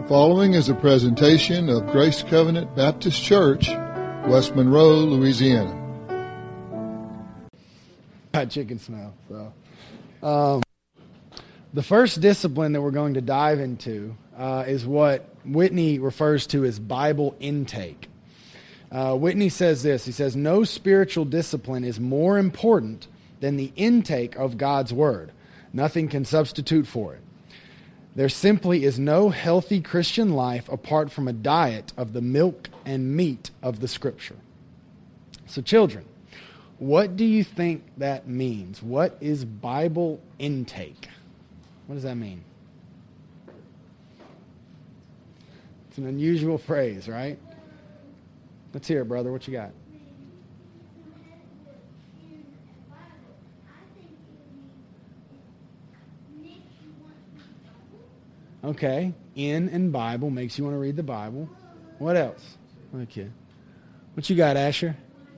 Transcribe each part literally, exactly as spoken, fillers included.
following is a presentation of Grace Covenant Baptist Church, West Monroe, Louisiana. Got chicken smell. So, um, the first discipline that we're going to dive into uh, is what Whitney refers to as Bible intake. Uh, Whitney says this. He says, no spiritual discipline is more important than the intake of God's Word. Nothing can substitute for it. There simply is no healthy Christian life apart from a diet of the milk and meat of the Scripture. So children, what do you think that means? What is Bible intake? What does that mean? It's an unusual phrase, right? Let's hear it, brother. What you got? Okay, in and Bible makes you want to read the Bible. What else? Okay. What you got, Asher?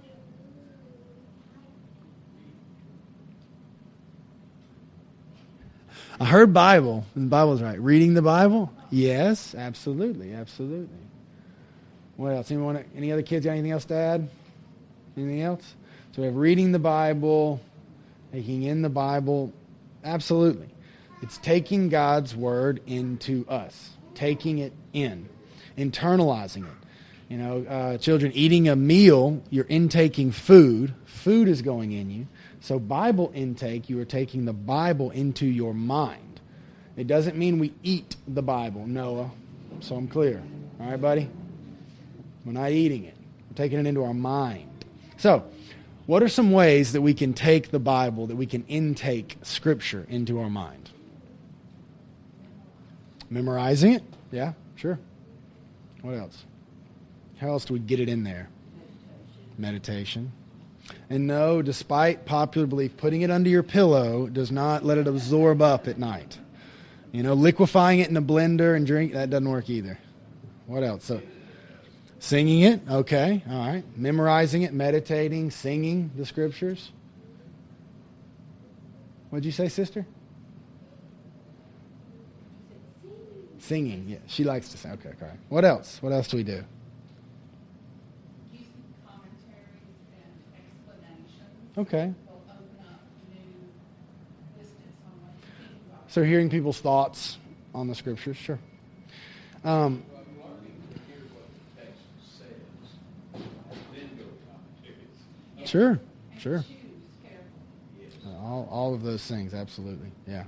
I heard Bible, and the Bible's right. Reading the Bible? Yes, absolutely, absolutely. What else? Anyone, any other kids got anything else to add? Anything else? So we have reading the Bible, taking in the Bible. Absolutely. It's taking God's Word into us, taking it in, internalizing it. You know, uh, children, eating a meal, you're intaking food. Food is going in you. So Bible intake, you are taking the Bible into your mind. It doesn't mean we eat the Bible, Noah. So I'm clear. All right, buddy? We're not eating it. We're taking it into our mind. So, what are some ways that we can take the Bible, that we can intake Scripture into our mind? Memorizing it? Yeah, sure. What else? How else do we get it in there? Meditation. And no, despite popular belief, putting it under your pillow does not let it absorb up at night. You know, liquefying it in a blender and drink, that doesn't work either. What else? So, singing it, okay, all right. Memorizing it, meditating, singing the Scriptures. What'd you say, sister? Singing, yeah. She likes to sing. Okay, okay. What else? What else do we do? Using commentaries and explanations. Okay. Will open up new vistas on what you think about. So hearing people's thoughts on the Scriptures, sure. Um, sure, sure. Uh, all, all of those things, absolutely, yeah.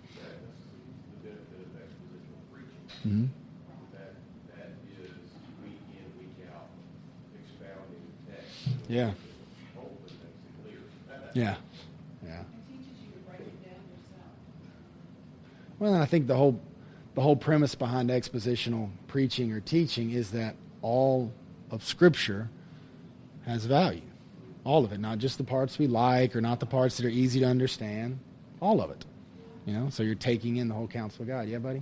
Mm-hmm. That, that is week in, week out, expounding text. Yeah. Hopefully makes it clear. Yeah. Yeah. It teaches you to break it down yourself. Well, and I think the whole the whole premise behind expositional preaching or teaching is that all of Scripture has value. All of it, not just the parts we like or not the parts that are easy to understand. All of it. You know, so you're taking in the whole counsel of God. Yeah, buddy?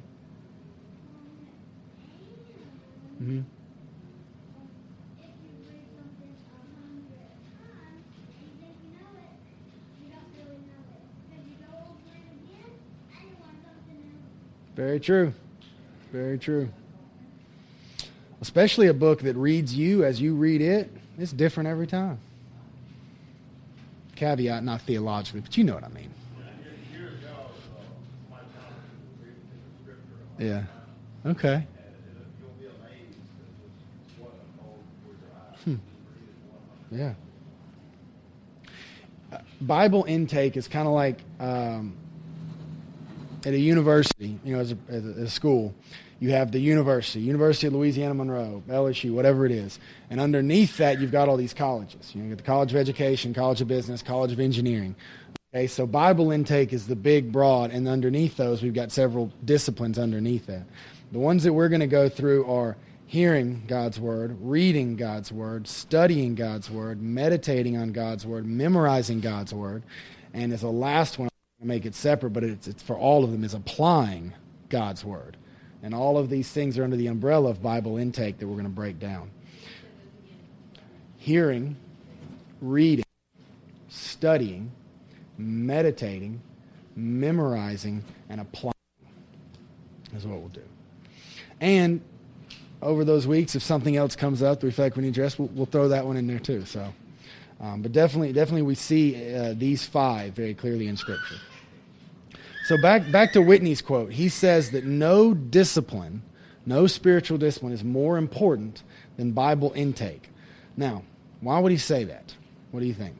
Mm-hmm. Very true. Very true. Especially a book that reads you as you read it. It's different every time. Caveat, not theologically, but you know what I mean. Yeah. Okay. Hmm. Yeah. Uh, Bible intake is kind of like um, at a university, you know, as a, as a, as a school. You have the university, University of Louisiana Monroe, L S U, whatever it is. And underneath that, you've got all these colleges. You know, you got the College of Education, College of Business, College of Engineering. Okay, so Bible intake is the big, broad, and underneath those, we've got several disciplines underneath that. The ones that we're going to go through are hearing God's Word, reading God's Word, studying God's Word, meditating on God's Word, memorizing God's Word, and as a last one, I make it separate, but it's, it's for all of them, is applying God's Word. And all of these things are under the umbrella of Bible intake that we're going to break down. Hearing, reading, studying, meditating, memorizing, and applying is what we'll do. And over those weeks, if something else comes up that we feel like we need to address, we'll, we'll throw that one in there too. So, um, but definitely, definitely we see uh, these five very clearly in Scripture. So back back to Whitney's quote. He says that no discipline, no spiritual discipline is more important than Bible intake. Now, why would he say that? What do you think?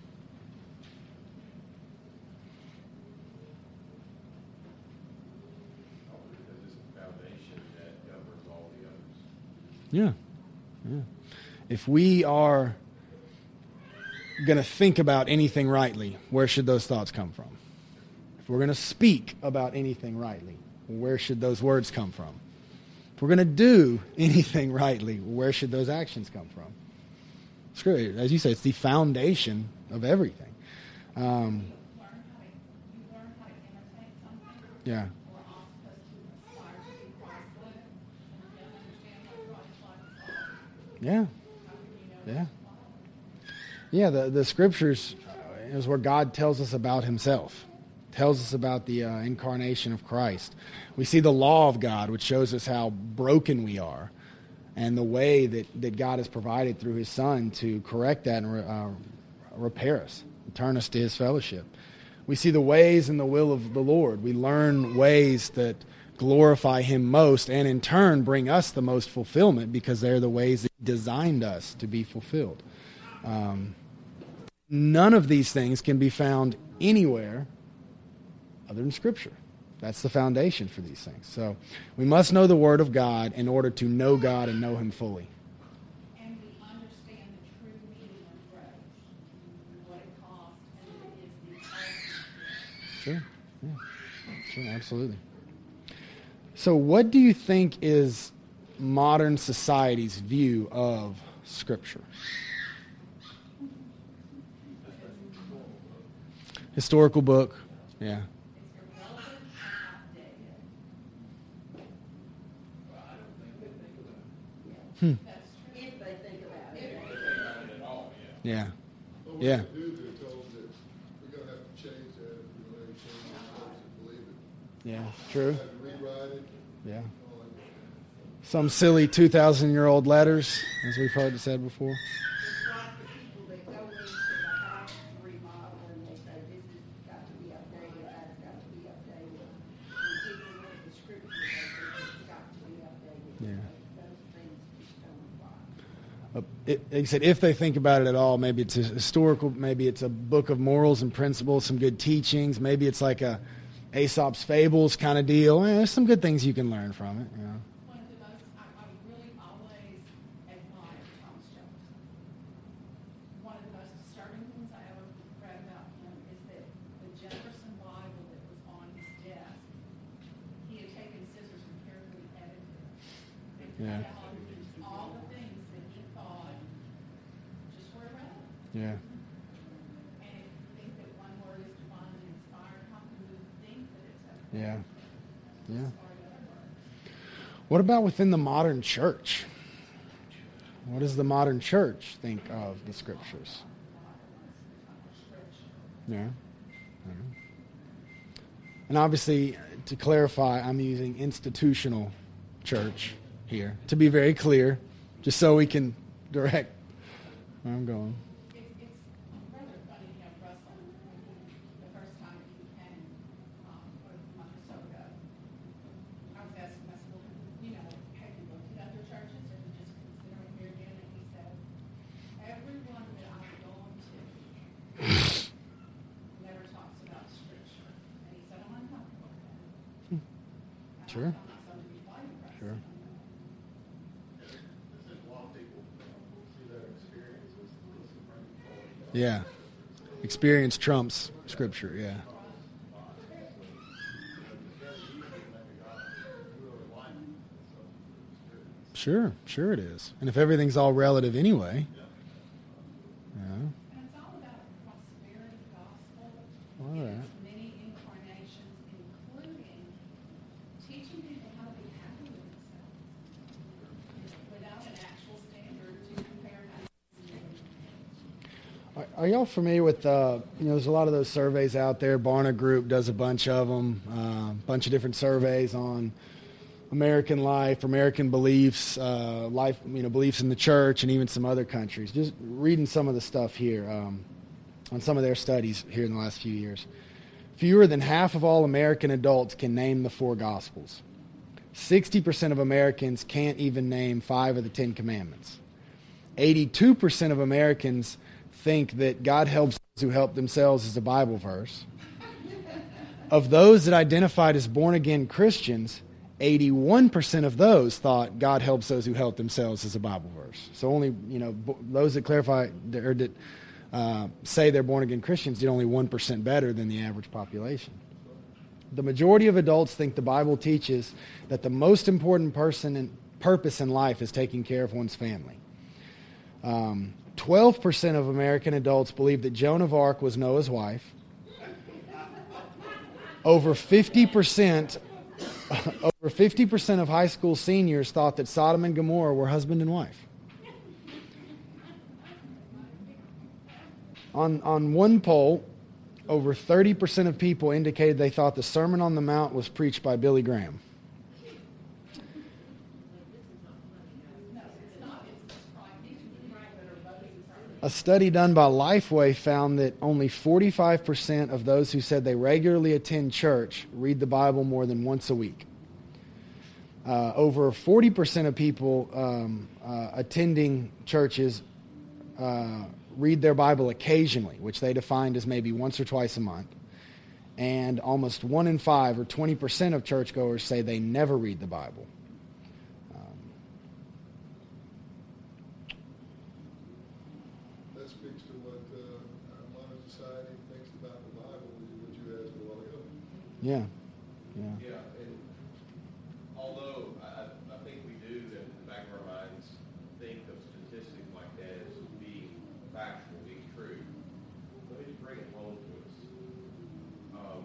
Because it's the foundation that governs all the others. Yeah. yeah. If we are going to think about anything rightly, where should those thoughts come from? If we're going to speak about anything rightly, where should those words come from? If we're going to do anything rightly, where should those actions come from? Scripture, as you say, it's the foundation of everything. Um, learn how to, you learn how to imitate something. yeah. We're all supposed to aspire to be Christ-like, and if you don't understand what Christ-like is, Yeah. how can you know Yeah. Christ-like? Yeah, the, the Scriptures uh, is where God tells us about himself, tells us about the uh, incarnation of Christ. We see the law of God, which shows us how broken we are, and the way that, that God has provided through his Son to correct that and re, uh, repair us, turn us to his fellowship. We see the ways and the will of the Lord. We learn ways that glorify him most and in turn bring us the most fulfillment because they're the ways that he designed us to be fulfilled. Um, none of these things can be found anywhere other than Scripture. That's the foundation for these things. So we must know the Word of God in order to know God and know him fully. And we understand the true meaning of grace, what it costs, and that it is the ultimate. Sure. Yeah. Sure, absolutely. So what do you think is modern society's view of Scripture? Historical book. Yeah. It's irrelevant and outdated. Hmm. That's true. If they think about it. Yeah. But we Yeah. do, they're told that we're going to have to change that if we're going to change ourselves and believe it. Yeah. True. Have to rewrite it. Yeah. all that. Some silly two thousand year old letters, as we've heard it said before. It's like the people that go into the house to remodel and they say, this has got to be updated, that's got to be updated. And people look at the scripture, they think it's got to be updated. Yeah. Those things just don't apply. Uh, it, like I said, if they think about it at all, maybe it's a historical, maybe it's a book of morals and principles, some good teachings. Maybe it's like a Aesop's Fables kind of deal. Eh, there's some good things you can learn from it. You know? One of the most, I, I really always admire Thomas Jones. One of the most disturbing things I ever read about him is that the Jefferson Bible that was on his desk, he had taken scissors and carefully edited it. Yeah. And found all the things that he thought just were irrelevant. Yeah. And if you think that one word is divinely inspired, how can you think that it's a Yeah. Yeah. or another word? What about within the modern church? What does the modern church think of the Scriptures? Yeah. Yeah. And obviously, to clarify, I'm using institutional church here to be very clear, just so we can direct where I'm going. It, it's rather funny to have Russell, the first time that he came, um, a month or so ago. I was asking him, I said, well, you know, have you looked at other churches, or you just considering here again? And he said, everyone that I've gone to never talks about Scripture. And he said, I'm uncomfortable with that. I'm Sure. not something to be fighting about. Sure. There's a lot of people see their experiences and listen from Yeah. Experience trumps Scripture, yeah. Sure, sure it is. And if everything's all relative anyway. Yeah. And it's all about a prosperity gospel All in right. its many incarnations, including teaching people how to be happy with themselves without an actual standard to compare happiness. Are, are y'all familiar with, uh, you know, there's a lot of those surveys out there. Barna Group does a bunch of them, a uh, bunch of different surveys on American life, American beliefs, uh, life, you know, beliefs in the church, and even some other countries. Just reading some of the stuff here um, on some of their studies here in the last few years. Fewer than half of all American adults can name the four Gospels. sixty percent of Americans can't even name five of the Ten Commandments. eighty-two percent of Americans think that God helps those who help themselves is a Bible verse. Of those that identified as born-again Christians, eighty-one percent of those thought God helps those who help themselves as a Bible verse. So only, you know, those that clarify or that uh, say they're born-again Christians did only one percent better than the average population. The majority of adults think the Bible teaches that the most important person and purpose in life is taking care of one's family. Um, twelve percent of American adults believe that Joan of Arc was Noah's wife. Over fifty percent over fifty percent of high school seniors thought that Sodom and Gomorrah were husband and wife. On, on one poll, over thirty percent of people indicated they thought the Sermon on the Mount was preached by Billy Graham. A study done by Lifeway found that only forty-five percent of those who said they regularly attend church read the Bible more than once a week. Uh, over forty percent of people um, uh, attending churches uh, read their Bible occasionally, which they defined as maybe once or twice a month. And almost one in five, or twenty percent of churchgoers, say they never read the Bible. That speaks to what uh, our modern society thinks about the Bible, which is what you asked a while ago. Yeah, yeah. Yeah, and although I, I think we do, in the back of our minds, think of statistics like that as being factual, being true, let me just bring it home to us. Um,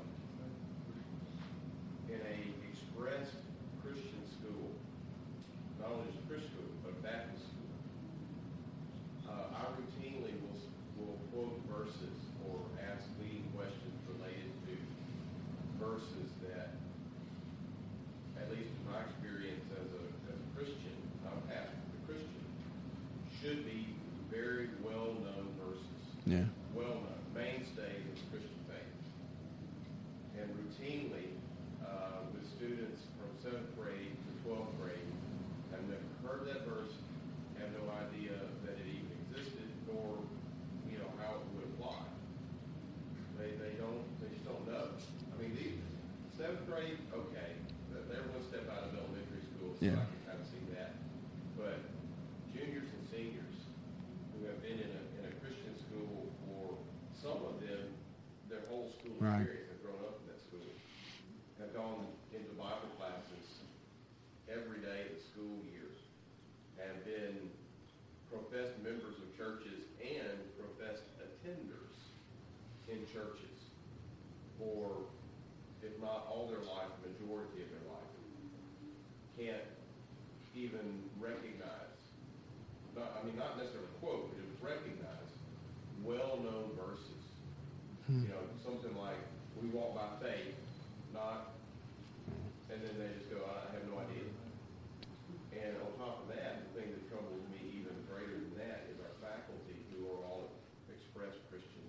in a expressed Christian school, not only just a Christian school, but a Baptist school, uh, I routinely will, will quote verses or ask leading questions related to verses that, at least in my experience as a, as a Christian, not a pastor, but a Christian, should be very well-known verses. Yeah. Well-known, mainstays of the Christian faith. And routinely, uh, with students from seventh grade to twelfth grade, have never heard that verse, have no idea that it even existed, nor, you know, how it would apply. They, they don't, they just don't know. I mean, the seventh grade, okay, they're one step out of elementary school, so Yeah. I can kind of see that. But juniors and seniors who have been in a, in a Christian school for some of them, their whole school Right. experience, have grown up in that school, have gone into Bible classes every day of the school year, have been professed members of churches and professed attenders in churches for, if not all their life, the majority of their life, can't even recognize, not, I mean, not necessarily quote, but it was recognized, well-known verses. Hmm. You know, something like, we walk by faith, not, and then they just go, I have no idea. And on top of that, the thing that troubles me even greater than that is our faculty, who are all expressed Christian,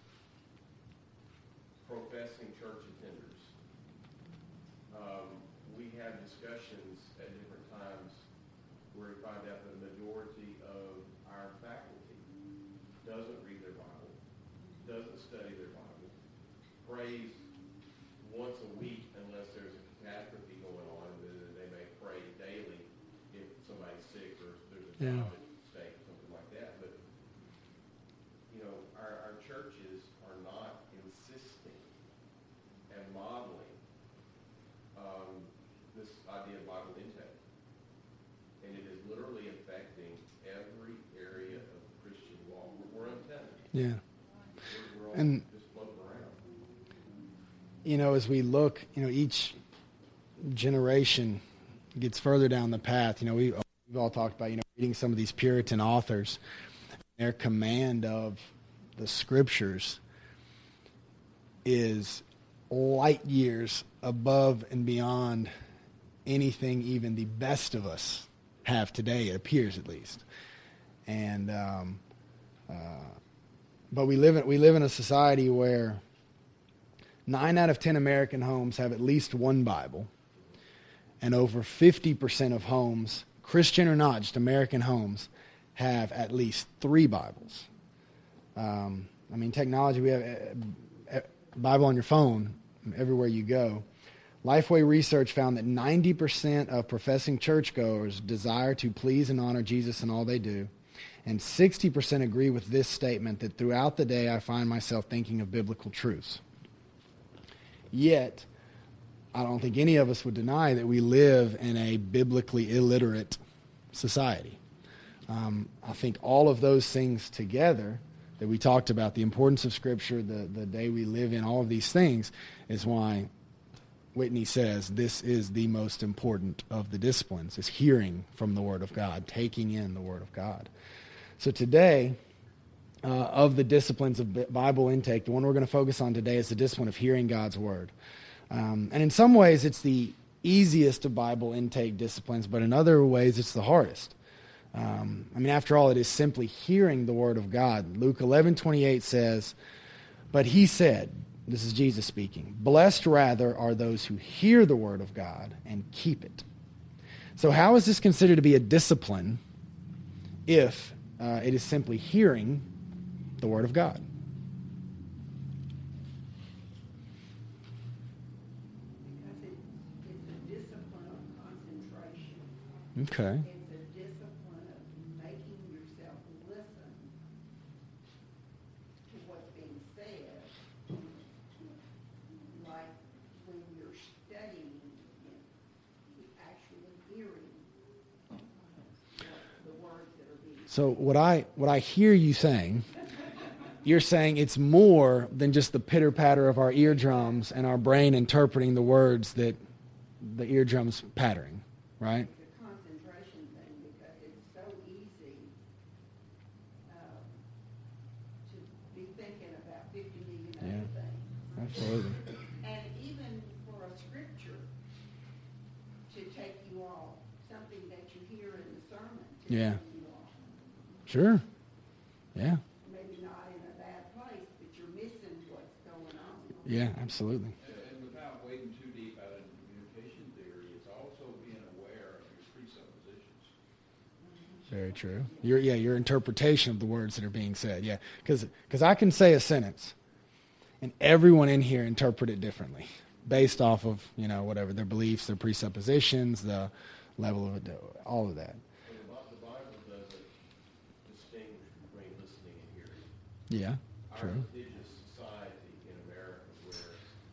professing church attenders. Um, we have discussions at different times where we find out that the majority of our faculty doesn't read their Bible, doesn't study their Bible, prays once a week unless there's a catastrophe going on, then they may pray daily if somebody's sick or if there's a Yeah. job at stake, something like that. But, you know, our, our churches are not insisting and modeling um, this idea of Bible intake. And it is literally affecting every area of the Christian walk. We're, we're untethered. Yeah. We're, we're all And- just floating around. You know, as we look, you know, each generation gets further down the path. You know, we, we've all talked about, you know, reading some of these Puritan authors, their command of the scriptures is light years above and beyond anything even the best of us have today, it appears at least. And um, uh, but we live in we live in a society where nine out of ten American homes have at least one Bible, and over fifty percent of homes, Christian or not, just American homes, have at least three Bibles. Um, I mean, technology, we have a, a Bible on your phone everywhere you go. Lifeway research found that ninety percent of professing churchgoers desire to please and honor Jesus in all they do, and sixty percent agree with this statement that throughout the day I find myself thinking of biblical truths. Yet, I don't think any of us would deny that we live in a biblically illiterate society. Um, I think all of those things together that we talked about, the importance of Scripture, the, the day we live in, all of these things, is why Whitney says this is the most important of the disciplines, is hearing from the Word of God, taking in the Word of God. So today, uh, of the disciplines of Bible intake, the one we're going to focus on today is the discipline of hearing God's Word. Um, and in some ways, it's the easiest of Bible intake disciplines, but in other ways, it's the hardest. Um, I mean, after all, it is simply hearing the Word of God. Luke eleven twenty-eight says, "But he said," this is Jesus speaking, "blessed rather are those who hear the Word of God and keep it." So how is this considered to be a discipline if uh, it is simply hearing the Word of God? Because it, it's a discipline of concentration. Okay. It's a discipline of making yourself listen to what's being said. Like when you're studying, actually hearing the words that are being said. So what I what I hear you saying, you're saying it's more than just the pitter-patter of our eardrums and our brain interpreting the words that the eardrums pattering, right? It's a concentration thing because it's so easy uh, to be thinking about fifty million other Yeah. things. Absolutely. And even for a scripture to take you off, something that you hear in the sermon to Yeah. take you off. Sure. Yeah. Maybe not in a bad place, but you're missing what's going on. Yeah, absolutely. And and without wading too deep out into communication theory, it's also being aware of your presuppositions. Very true. Your yeah, your interpretation of the words that are being said. Yeah, because I can say a sentence, and everyone in here interpret it differently, based off of you know whatever their beliefs, their presuppositions, the level of it, all of that. And the Bi- the Bible doesn't distinguish between listening and hearing. Yeah, Our true. litigious society in America where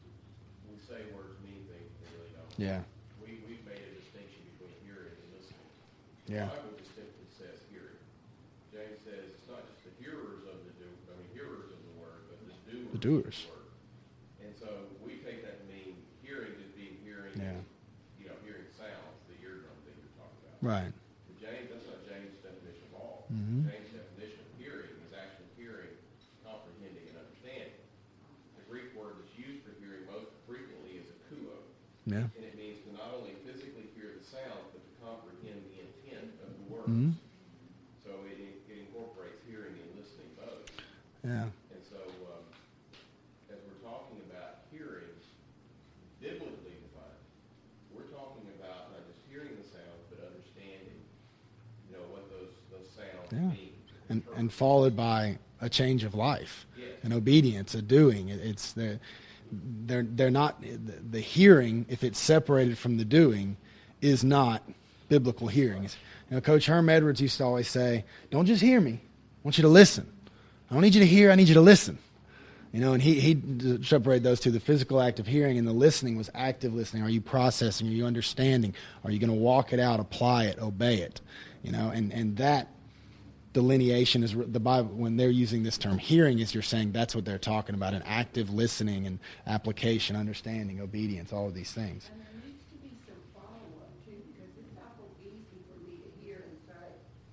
we say words mean things they really don't. Yeah, We, we've made a distinction between hearing and listening. yeah, The Bible distinctly says hearing. James says it's not just the hearers of the do, I mean, hearers of the word, but the doers. The doers. Of the word. And so we take that to mean hearing as being hearing, Yeah. you know, hearing sounds, the eardrum thing you're talking about. right. But James, that's not James' definition of all. Mhm. James' definition of hearing is actually hearing, comprehending, and understanding. The Greek word that's used for hearing most frequently is akuo, Yeah, and it means to not only physically hear the sound, but to comprehend the intent of the words. Mhm. So it, it incorporates hearing and listening both. yeah, And so, um, as we're talking about hearing, biblically defined, we're talking about not just hearing the sounds, but understanding, you know, what those, those sounds Yeah. mean. and and followed by a change of life, Yes. an obedience, a doing. It, it's the they're they're not the, the hearing. If it's separated from the doing, is not biblical hearing. It's, you know, Coach Herm Edwards used to always say, "Don't just hear me. I want you to listen. I don't need you to hear. I need you to listen." You know, and he he separated those two: the physical act of hearing and the listening was active listening. Are you processing? Are you understanding? Are you going to walk it out, apply it, obey it? You know, and and that delineation is the Bible when they're using this term hearing, is you're saying that's what they're talking about: an active listening and application, understanding, obedience, all of these things. And there needs to be some follow-up too, because it's awful easy for me to hear and say,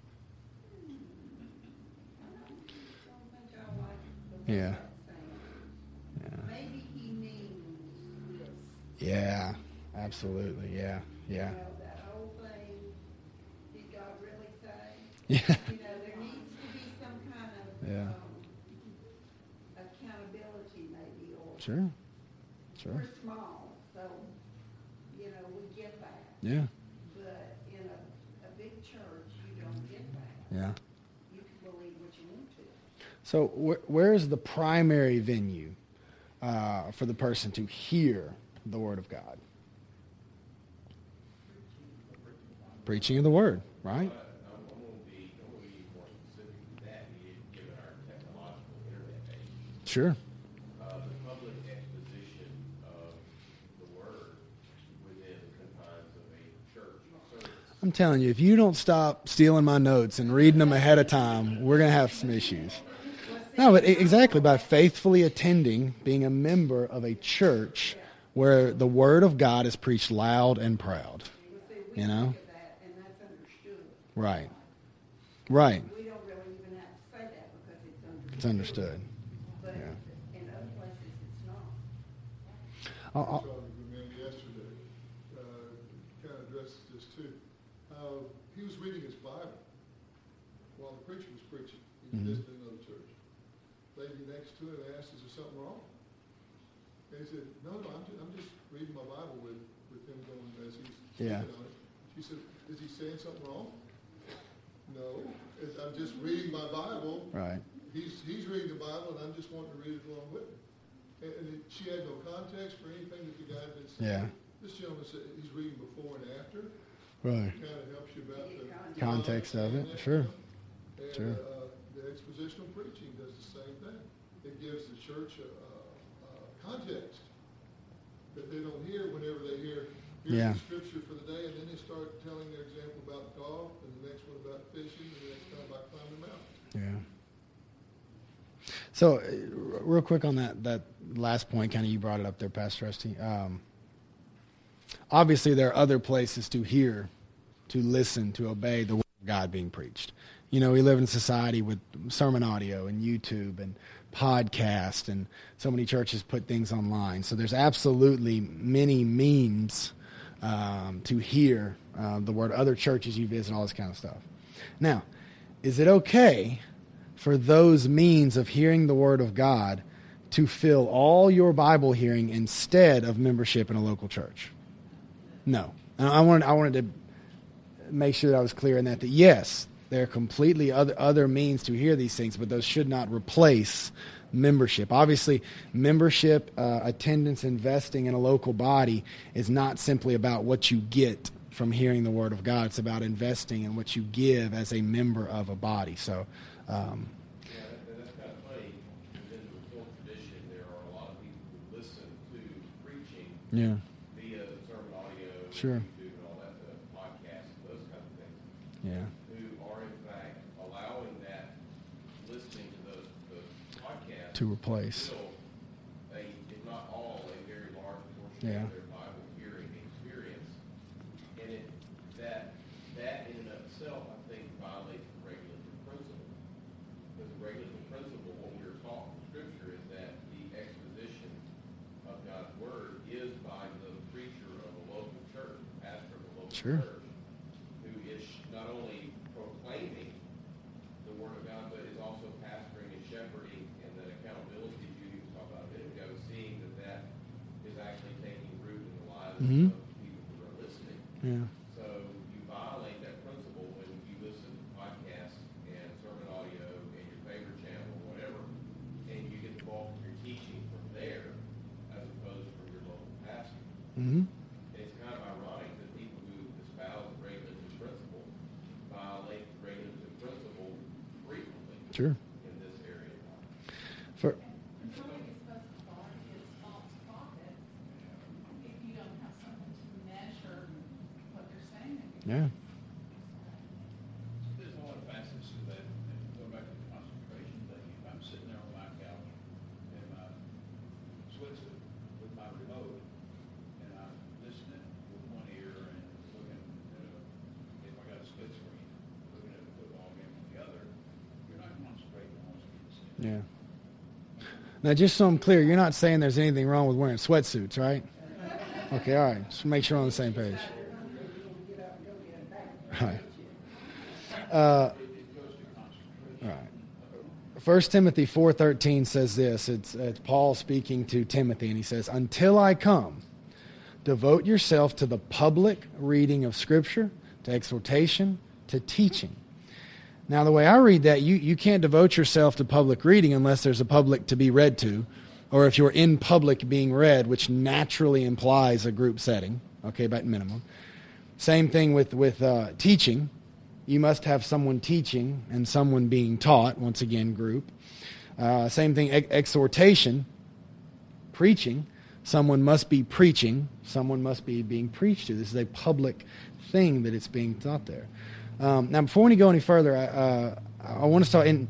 hmm, I don't think I like the way Yeah. that's saying. Yeah. Maybe he means this. Yeah, Absolutely. Yeah. Yeah. You know, that whole thing, did God really say? Yeah. You know, there needs to be some kind of, Yeah. um, accountability maybe, or Sure. Sure. we're small, so, you know, we get that. Yeah. But in a, a big church, you don't get that. Yeah. You can believe what you want to. So wh- where is the primary venue uh, for the person to hear the Word of God? Preaching of the Word, right? But I'm, I'm going to be, I'm going to be more specific to that, given our technological internet age. Sure. Uh, the public exposition of the word within the confines of a church service. I'm telling you, if you don't stop stealing my notes and reading them ahead of time, we're going to have some issues. No, but e- exactly, by faithfully attending, being a member of a church where the Word of God is preached loud and proud. Well, see, we You know? think of that, and that's understood. Right. Right. We don't really even have to say that because it's understood. It's understood. But Yeah. in other places, it's not. I'll- I I'll- saw the man yesterday, uh, kind of addresses this too. Uh, he was reading his Bible while the preacher was preaching. He was Mhm. visiting another church. Lady next to him asked, "Is there something wrong?" And he said, "No, no, I'm just, I'm just reading my Bible with, with him going as he's Yeah. speaking on it." She said, "Is he saying something wrong?" "No, it's, I'm just reading my Bible. Right. He's, he's reading the Bible, and I'm just wanting to read it along with him." And, and it, she had no context for anything that the guy had been saying. Yeah. This gentleman said he's reading before and after. Right. Kind of helps you about the Context of it, understanding that, sure. And Sure. uh, the expositional preaching does the same thing. It gives the church a, a, a context that they don't hear whenever they hear here's Yeah. the scripture for the day, and then they start telling their example about golf, and the next one about fishing, and the next one about climbing the mountain. Yeah. So, uh, real quick on that that last point, kind of you brought it up there, Pastor Rusty. Um, obviously, there are other places to hear, to listen, to obey the word of God being preached. You know, we live in a society with sermon audio and YouTube and podcast, and so many churches put things online. So there's absolutely many means um, to hear uh, the word. Other churches you visit, all this kind of stuff. Now, is it okay for those means of hearing the Word of God to fill all your Bible hearing instead of membership in a local church? No. And I wanted, I wanted to make sure that I was clear in that, that yes, there are completely other, other means to hear these things, but those should not replace membership. Obviously, membership, uh, attendance, investing in a local body is not simply about what you get from hearing the Word of God. It's about investing in what you give as a member of a body. So, um, Yeah, that, that's kind of funny. Within the Reformed tradition, there are a lot of people who listen to preaching yeah, via sermon audio, Sure. YouTube, and all that, the podcasts, those kind of things, yeah, who are in fact allowing that listening to those, those podcasts to replace. fill a, if not all, a very large portion Yeah. of their Bible hearing experience. And it, that, that in and of itself, I think, violates the regulative principle. Because the regulative principle, what we were taught from Scripture, is that the exposition of God's Word is by the preacher of a local church, the pastor of a local Sure. church, who is not only proclaiming the Word of God, but is also pastoring and shepherding, and that accountability Judy was talking about a minute ago, seeing that that is actually taking root in the lives Mhm. of people who are listening. Yeah, So you violate that principle when you listen to podcasts and sermon audio and your favorite channel or whatever, and you get the bulk of your teaching from there as opposed from your local pastor. mm-hmm. And it's kind of ironic that people who espouse the regulative principle violate the regulative principle frequently Sure. in this area. For And somebody is supposed to guard against false prophets if you don't have something to measure what they're saying. yeah, There's a lot of facets to that, and going back to the concentration thing, if I'm sitting there on my couch in my sweatsuit with my remote, and I'm listening with one ear and looking, you know, if I got a split screen, looking at the football game with the other, you're not concentrating on what's being said. yeah. Now, just so I'm clear, you're not saying there's anything wrong with wearing sweatsuits, right? Okay, all right. Just make sure we're on the same page. All right. Uh, all right. First Timothy four thirteen says this. It's, it's Paul speaking to Timothy, and he says, "Until I come, devote yourself to the public reading of Scripture, to exhortation, to teaching." Now, the way I read that, you, you can't devote yourself to public reading unless there's a public to be read to, or if you're in public being read, which naturally implies a group setting, okay, by minimum. Same thing with, with uh, teaching. You must have someone teaching and someone being taught, once again, group. Uh, same thing, ex- exhortation, preaching. Someone must be preaching. Someone must be being preached to. This is a public thing that it's being taught there. Um, now, before we go any further, I, uh, I want us to in,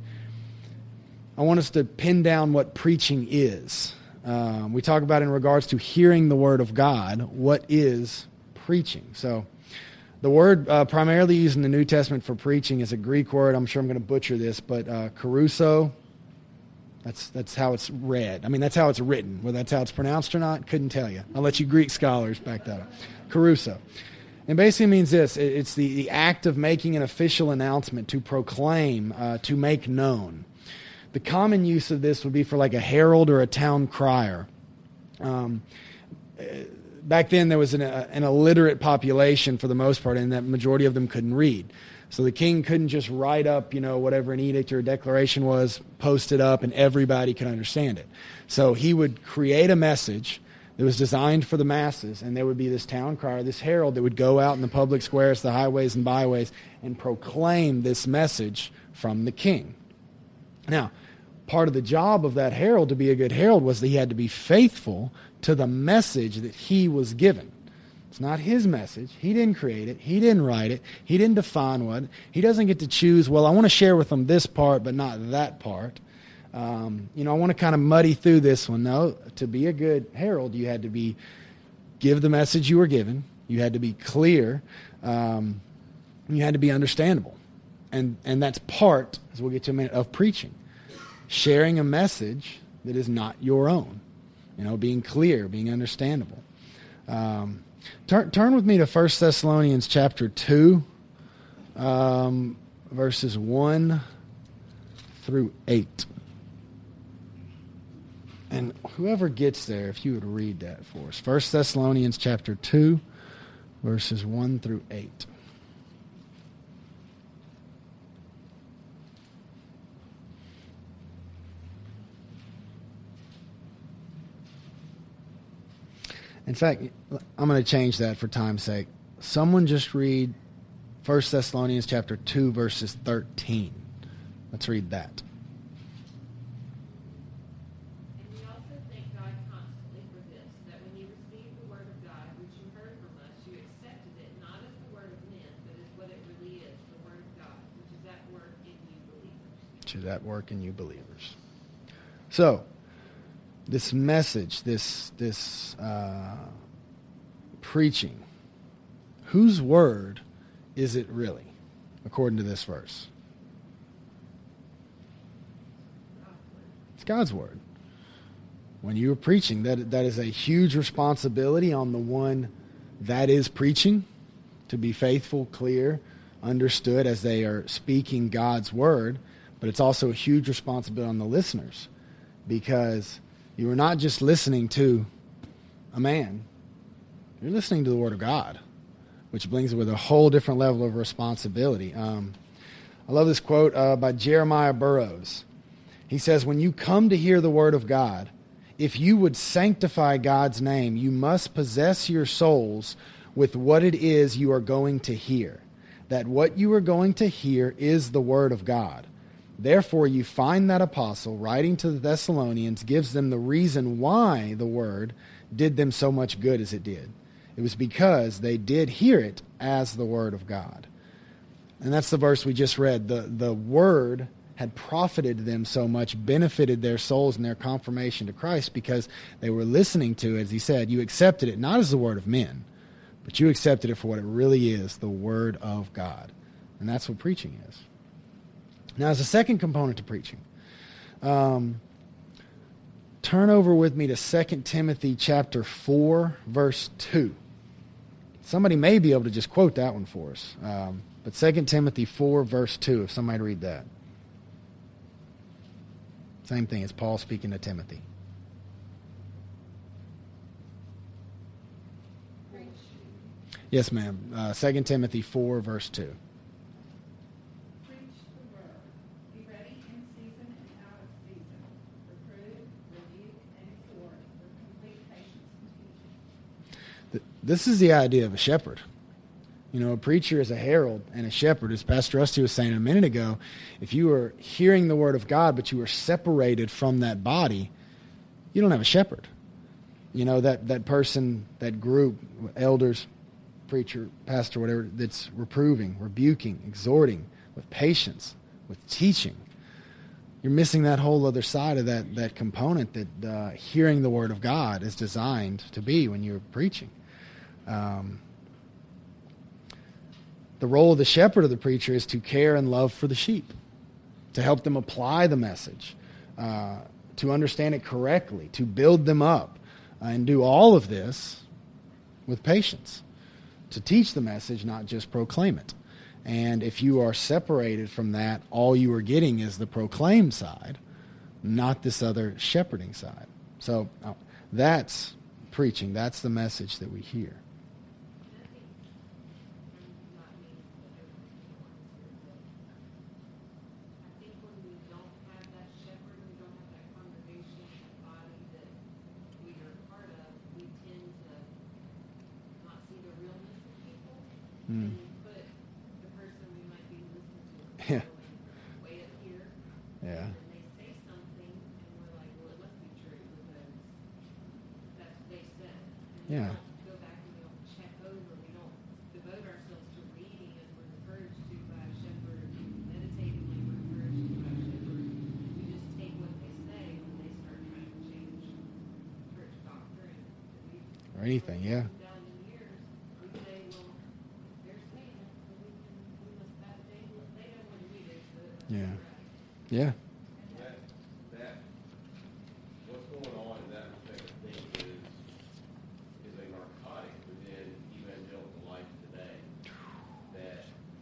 I want us to pin down what preaching is. Um, we talk about in regards to hearing the Word of God. What is preaching? So, the word uh, primarily used in the New Testament for preaching is a Greek word. I'm sure I'm going to butcher this, but uh, caruso. That's that's how it's read. I mean, that's how it's written. Whether that's how it's pronounced or not, couldn't tell you. I'll let you Greek scholars back that up. Caruso. And basically means this. It's the, the act of making an official announcement, to proclaim, uh, to make known. The common use of this would be for like a herald or a town crier. Um, back then there was an, uh, an illiterate population for the most part, and that majority of them couldn't read. So the king couldn't just write up, you know, whatever an edict or a declaration was, post it up, and everybody could understand it. So he would create a message that was designed for the masses, and there would be this town crier, this herald that would go out in the public squares, the highways and byways, and proclaim this message from the king. Now, part of the job of that herald to be a good herald was that he had to be faithful to the message that he was given. It's not his message. He didn't create it. He didn't write it. He didn't define what. He doesn't get to choose, well, I want to share with them this part, but not that part. Um, you know, I want to kind of muddy through this one. No, to be a good herald, you had to be, give the message you were given. You had to be clear. Um, you had to be understandable. And, and that's part, as we'll get to in a minute, of preaching. Sharing a message that is not your own. You know, being clear, being understandable. Um, turn, turn with me to First Thessalonians chapter two, um, verses one through eight. And whoever gets there, if you would read that for us. First Thessalonians chapter two, verses one through eight. In fact, I'm going to change that for time's sake. Someone just read First Thessalonians chapter two, verses thirteen. Let's read that. And we also thank God constantly for this, that when you received the word of God, which you heard from us, you accepted it not as the word of men, but as what it really is, the word of God, which is at work in you believers. Which is at work in you believers. So, this message, this this uh, preaching, whose word is it really, according to this verse? It's God's word. When you are preaching, that that is a huge responsibility on the one that is preaching, to be faithful, clear, understood as they are speaking God's word, but it's also a huge responsibility on the listeners, because you are not just listening to a man. You're listening to the Word of God, which brings it with a whole different level of responsibility. Um, I love this quote uh, by Jeremiah Burroughs. He says, when you come to hear the Word of God, if you would sanctify God's name, you must possess your souls with what it is you are going to hear. That what you are going to hear is the Word of God. Therefore, you find that apostle, writing to the Thessalonians, gives them the reason why the word did them so much good as it did. It was because they did hear it as the word of God. And that's the verse we just read. The, the word had profited them so much, benefited their souls and their confirmation to Christ, because they were listening to it. As he said, you accepted it not as the word of men, but you accepted it for what it really is, the word of God. And that's what preaching is. Now, as a second component to preaching, um, turn over with me to Second Timothy chapter four, verse two. Somebody may be able to just quote that one for us. Um, but Second Timothy four, verse two, if somebody read that. Same thing as Paul speaking to Timothy. Yes, ma'am. Uh, Second Timothy four, verse two. Preach the word. Be ready in season and out of season. Reprove, rebuke, and exhort with complete patience and teaching. Th- This is the idea of a shepherd. You know, a preacher is a herald and a shepherd. As Pastor Rusty was saying a minute ago, if you are hearing the word of God, but you are separated from that body, you don't have a shepherd. You know, that, that person, that group, elders, preacher, pastor, whatever, that's reproving, rebuking, exhorting, with patience, with teaching. You're missing that whole other side of that, that component that uh, hearing the word of God is designed to be when you're preaching. Um, the role of the shepherd of the preacher is to care and love for the sheep, to help them apply the message, uh, to understand it correctly, to build them up, uh, and do all of this with patience. To teach the message, not just proclaim it. And if you are separated from that, all you are getting is the proclaim side, not this other shepherding side. So uh, that's preaching. That's the message that we hear. I think when we don't have that shepherd, we don't have that congregation, that body that we are a part of, we tend to not see the realness of people. Mm. And we put the person we might be listening to Yeah. way up here. Yeah. And they say something, and we're like, well, it must be true because that's what they said. And Yeah. we don't go back and we don't check over. We don't devote ourselves to reading as we're encouraged to by a shepherd, meditating like we're encouraged to by a shepherd. We just take what they say when they start trying to change church doctrine. We Or anything, yeah. down in years, we say, well, they're saying it, so we can, we must that they, they don't want to read it, so it must be Yeah. right. Yeah. That, that, what's going on in that respect, I think, is, is a narcotic within evangelical life today. That,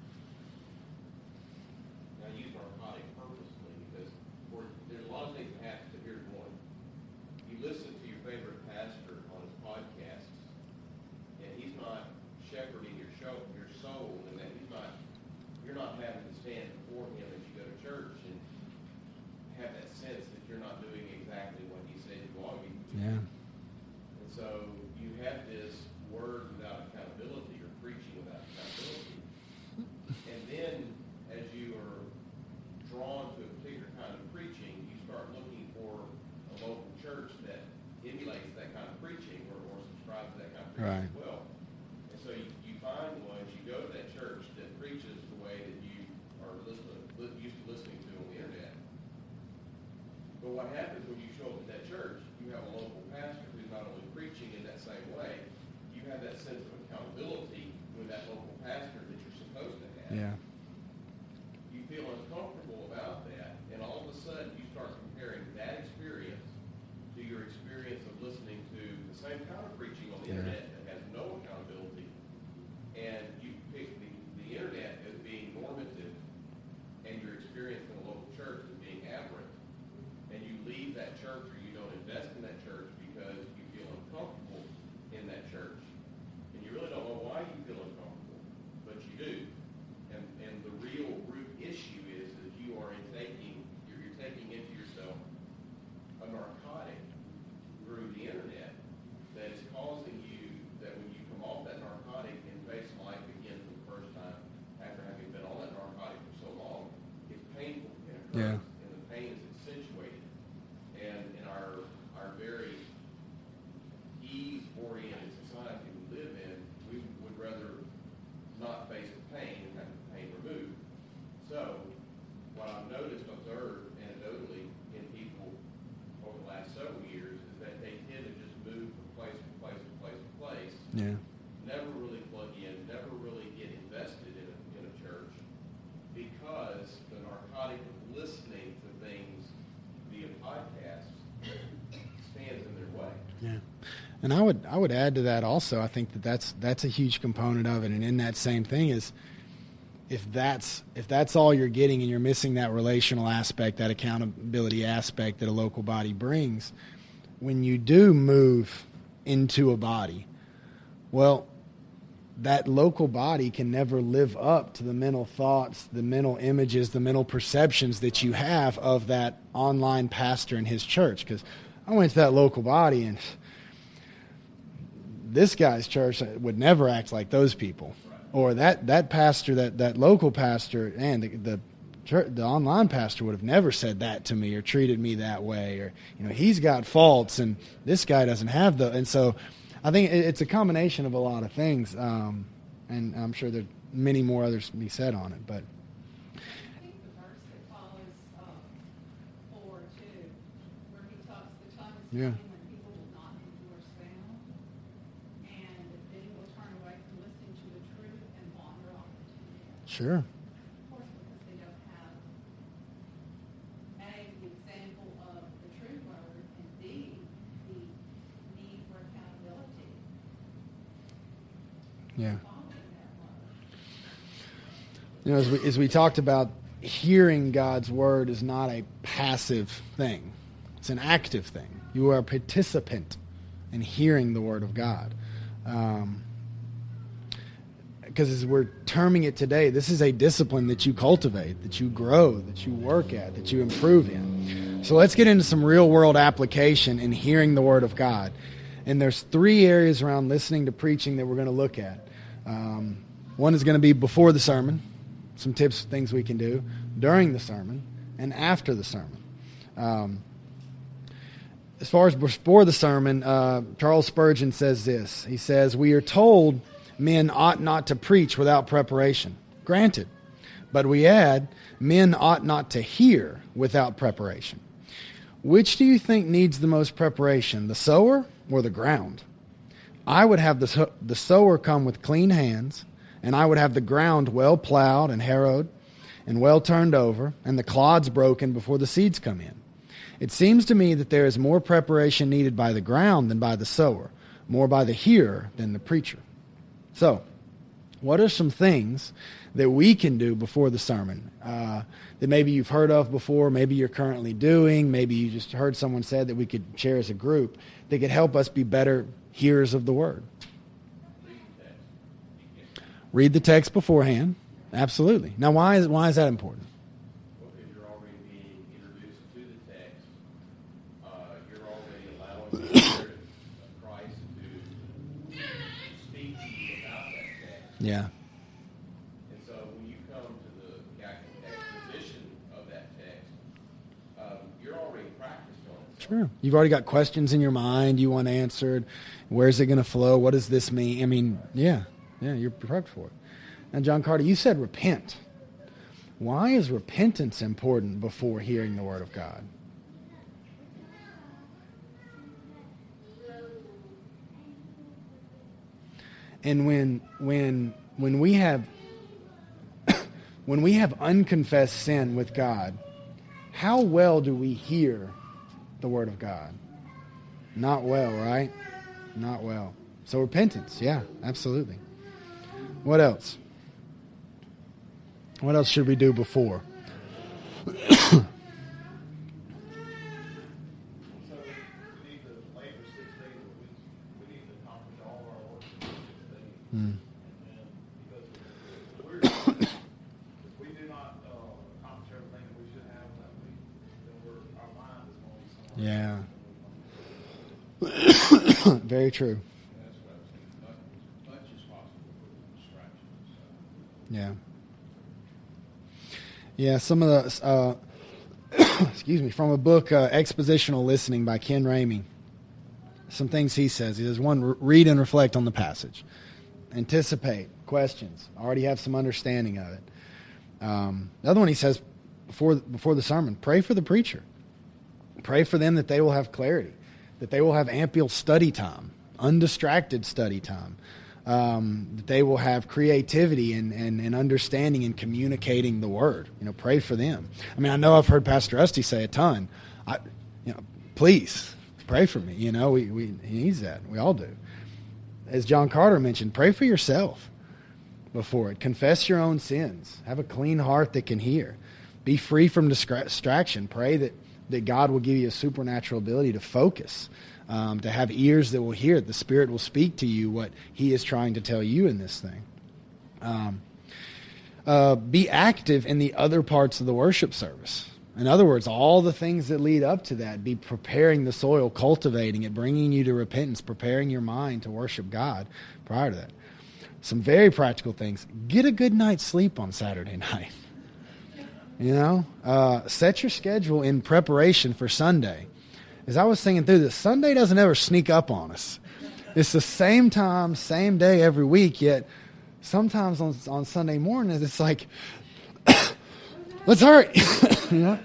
and I use narcotic purposely because for, there's a lot of things that happen, so here's one. You listen to your favorite pastor on his podcasts, and he's not shepherding your show, your soul, and that he's not, you're not having to stand before him as you go to church and have that sense that you're not doing exactly what he said you ought to be doing. Yeah. And so you have this word without accountability or preaching without accountability. And then as you are drawn to a particular kind of preaching, you start looking for a local church that emulates that kind of preaching or, or subscribes to that kind of preaching Right. as well. And so you, you find one, you go to that church that preaches the way that you are listening, li- used to listening to on the internet. But what happens when you show up at that church, you have a local pastor who's not only preaching in that same way, you have that sense of accountability with that local pastor that you're supposed to have. Yeah. You feel uncomfortable about that, and all of a sudden you start comparing that experience to your experience of listening to the same kind of preaching on the Yeah. internet that has no accountability. And you pick the, the internet as being normative, and your experience in a local church as being aberrant. And you leave that church or you don't invest in that church because you feel uncomfortable in that church. And you really don't know why you feel uncomfortable, but you do. And and the real root issue is that you are in taking you're, you're taking into yourself a narcotic through the internet that is causing you that when you come off that narcotic and face life again for the first time after having been on that narcotic for so long, it's painful and it hurts, Yeah. and the pain is accentuated. And in our our very ease-oriented society we live in, we would rather not face the pain and have the pain removed. So, what I've noticed, observed anecdotally in people over the last several years is that they tend to just move from place to place to place to place, Yeah. never really plug in, never really get invested in a, in a church because the narcotic of listening And I would I would add to that also. I think that that's that's a huge component of it. And in that same thing is, if that's if that's all you're getting and you're missing that relational aspect, that accountability aspect that a local body brings, when you do move into a body, well, that local body can never live up to the mental thoughts, the mental images, the mental perceptions that you have of that online pastor in his church. Because I went to that local body, and this guy's church would never act like those people. Or that, that pastor, that, that local pastor, and the, the church, the online pastor would have never said that to me or treated me that way. Or, you know, he's got faults, and this guy doesn't have the. And so I think it's a combination of a lot of things, um, and I'm sure there's many more others to be said on it. But I think the verse that follows uh, four two, where he talks, the time is Yeah. coming when people will not endure sound, and then will turn away from listening to the truth and wander off into the end. sure, Of course, because they don't have A, the example of the true word, and B, the need for accountability. yeah. Following that word. You know, as we as we talked about, hearing God's word is not a passive thing; it's an active thing. You are a participant in hearing the word of God. Um, because as we're terming it today, this is a discipline that you cultivate, that you grow, that you work at, that you improve in. So let's get into some real-world application in hearing the Word of God. And there's three areas around listening to preaching that we're going to look at. Um, one is going to be before the sermon, some tips, things we can do, during the sermon, and after the sermon. Um, as far as before the sermon, uh, Charles Spurgeon says this. He says, "We are told men ought not to preach without preparation. Granted. But we add, men ought not to hear without preparation. Which do you think needs the most preparation, the sower or the ground? I would have the, the sower come with clean hands, and I would have the ground well plowed and harrowed and well turned over, and the clods broken before the seeds come in. It seems to me that there is more preparation needed by the ground than by the sower, more by the hearer than the preacher." So, what are some things that we can do before the sermon uh, that maybe you've heard of before, maybe you're currently doing, maybe you just heard someone said that we could share as a group that could help us be better hearers of the word? Read the text beforehand. Absolutely. Now, why is why is that important? Well, if you're already being introduced to the text, uh, you're already allowing the Spirit of Christ to speak to you about that text. Yeah. And so when you come to the exposition of that text, um, you're already practiced on it. Sure. You've already got questions in your mind you want answered. Where's it going to flow? What does this mean? I mean, yeah. Yeah, you're prepped for it. Now, John Carter, you said repent. Why is repentance important before hearing the Word of God? And when when when we have when we have unconfessed sin with God, how well do we hear the Word of God? Not well, right? Not well. So repentance, yeah, absolutely. What else? What else should we do before? So we need to labor six days a week. We need to accomplish all of our work in six days. Hmm. And because if we're, if we do not uh, accomplish everything that we should have that week, then we're, our mind is going to be somewhere. Yeah. Very true. That's what I was thinking, much, as much as possible for distractions. Yeah. Yeah, some of the, uh, excuse me, from a book, uh, Expositional Listening by Ken Ramey. Some things he says. He says, one, re- read and reflect on the passage. Anticipate questions. Already have some understanding of it. Um, the other one he says, before before the sermon, pray for the preacher. Pray for them that they will have clarity, that they will have ample study time, undistracted study time. Um, that they will have creativity and, and, and understanding in communicating the word. You know, pray for them. I mean, I know I've heard Pastor Rusty say a ton. I, you know, please Pray for me. You know, we, we he needs that. We all do. As John Carter mentioned, pray for yourself before it. Confess your own sins. Have a clean heart that can hear. Be free from distraction. Pray that, that God will give you a supernatural ability to focus, um, to have ears that will hear. The Spirit will speak to you what He is trying to tell you in this thing. Um, uh, be active in the other parts of the worship service. In other words, all the things that lead up to that, be preparing the soil, cultivating it, bringing you to repentance, preparing your mind to worship God prior to that. Some very practical things. Get a good night's sleep on Saturday night. You know, uh, set your schedule in preparation for Sunday. As I was thinking through this, Sunday doesn't ever sneak up on us. It's the same time, same day every week, yet sometimes on, on Sunday mornings, it's like, let's hurry. You know?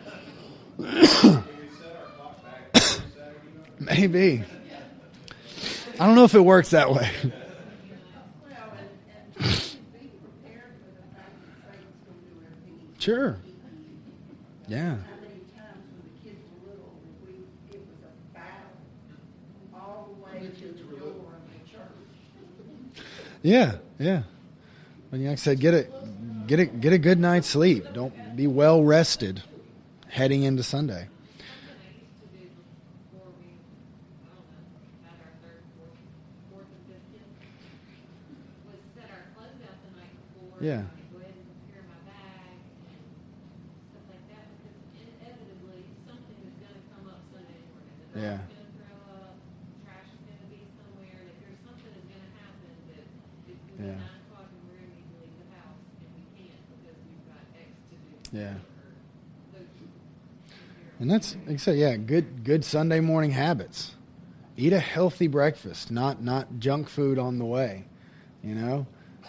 Maybe. I don't know if it works that way. Well, and, and be prepared for the fact that Satan's going to do everything he can. Sure. Yeah. How many times when the kids were little, we, it was a battle all the way to the door of the church. Yeah, yeah. But like I said, get a get a get a good night's sleep. Don't be well rested heading into Sunday. Something I used to do before we, I don't know, had our third, fourth, fourth and fifth kid, was set our clothes out the night before. Yeah. and Go ahead and prepare my bag and stuff like that, because inevitably, something is gonna come up Sunday morning. The Yeah. dog's gonna throw up, trash is gonna be somewhere, and if there's something that's gonna happen that it's gonna be Yeah. nine o'clock and we're gonna need to leave the house, and we can't because we've got X to do. Yeah. or those- And that's, like I said, yeah, good good Sunday morning habits. Eat a healthy breakfast, not not junk food on the way, you know.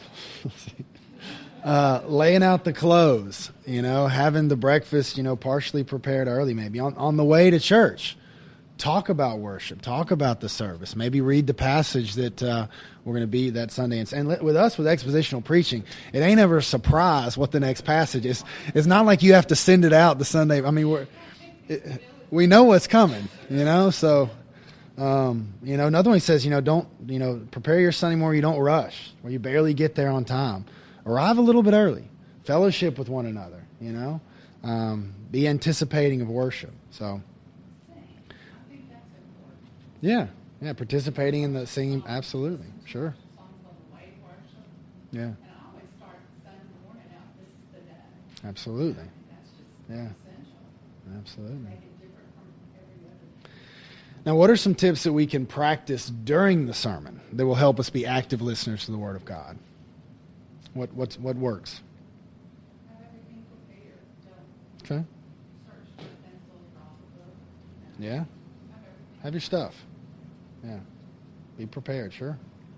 uh, laying out the clothes, you know, having the breakfast, you know, partially prepared early, maybe on on the way to church. Talk about worship. Talk about the service. Maybe read the passage that uh, we're going to be that Sunday. And, and with us, with expositional preaching, it ain't ever a surprise what the next passage is. It's not like you have to send it out the Sunday. I mean, we're, it, we know what's coming, you know. So, um, you know, another one says, you know, don't, you know, prepare your Sunday morning. You don't rush, where you barely get there on time. Arrive a little bit early. Fellowship with one another. You know, um, be anticipating of worship. So. Yeah, yeah, participating in the singing, absolutely, sure. Songs on the way to worship. Yeah, And I always start Sunday morning out, this is the day. absolutely, That's just Yeah. essential. absolutely. Make it different from every other. Now, what are some tips that we can practice during the sermon that will help us be active listeners to the Word of God? What what's, what works? Have everything prepared. Don't Okay, search for pencil and off book. yeah, Have everything. have your stuff. Yeah, be prepared, sure.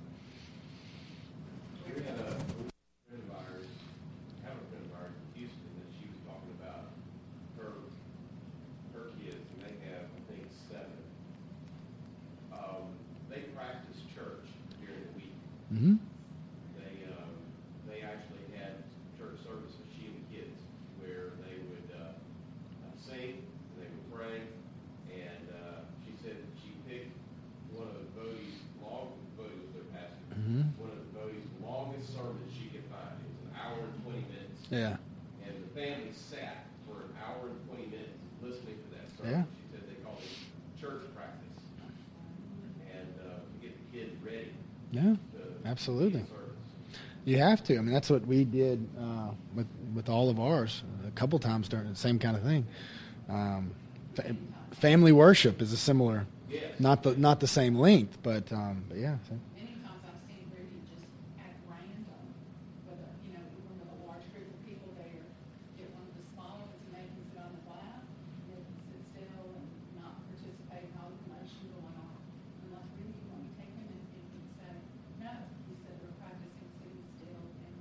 We had a friend of ours, I have a friend of ours in Houston, that she was talking about her, her kids, and they have, I think, seven. Um, they practice church during the week. Mm-hmm. They, um, they actually had church services, she and the kids, where they would, uh, uh, sing, and they would pray, and, uh, she said that she picked one of the Bodie's long, Bodie was their pastor, Mm-hmm. one of the Bodie's longest sermons she could find. It was an hour and twenty minutes. Yeah, And the family sat for an hour and twenty minutes listening to that sermon. Yeah. She said they called it church practice. And, uh, to get the kids ready yeah, to absolutely. get service. You have to. I mean, that's what we did uh, with with all of ours a couple times during the same kind of thing. Um, fa- family worship is a similar, Yes. not the not the same length, but um, but yeah. So, Many times I've seen Rudy just at random, whether, you know, one of a large group of people there, get one of the smaller ones and make them sit on the lap, they can sit still and not participate in all the commotion going on. I'm like, Rudy, you want me to take him? And he would say, no. He said, we're practicing sitting still and